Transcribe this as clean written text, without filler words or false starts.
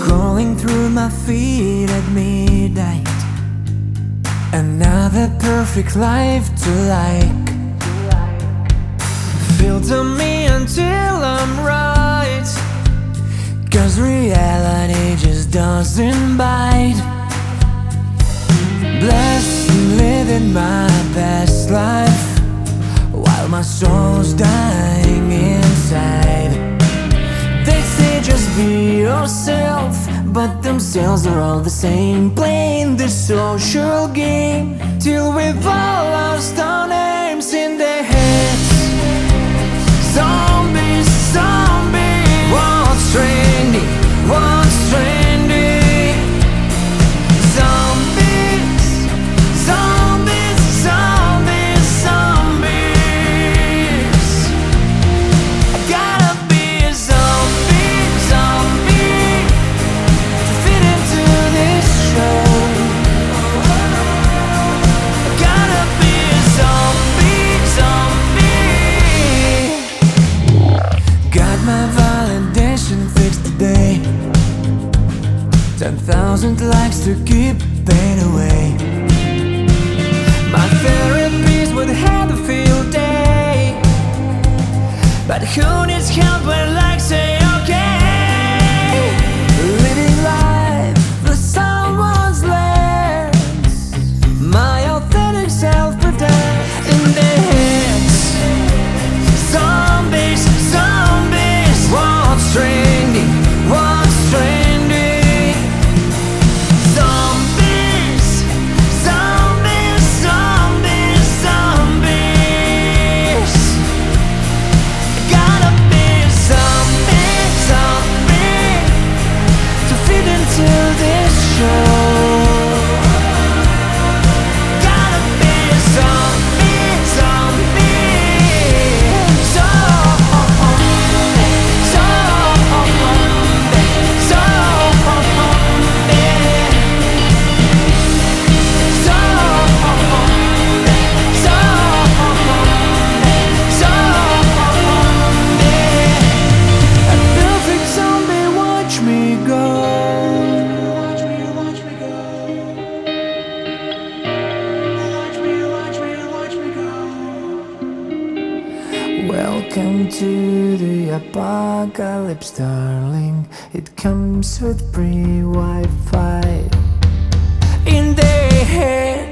crawling through my feet at midnight. Another perfect life to like. Filter me until I'm right, 'cause reality just doesn't bite. Blessed and living my best life while my soul's dying inside. They say just be yourself, but themselves are all the same. Playing this social game till we've all lost our names in their heads. Zombies, zombies, what's trending? What's trending? Zombies, zombies, zombies, zombies. I gotta be a zombie, zombie to fit into this show. I gotta be a zombie, zombie. Got my validation fixed today. 10,000 likes to keep pain away. My therapies would have a field day, but who needs help when likes say okay? Living life for someone's lens. My authentic self pretend in their heads. Zombies, zombies, what's trending? What's trending? Zombies, zombies, zombies, zombies. I gotta be a zombie, zombie to fit into this show. Gotta be a zombie, zombie. A perfect zombie, watch me go. Watch me go. Watch me go. Welcome to the apocalypse, darling. It comes with free Wi-Fi in their head.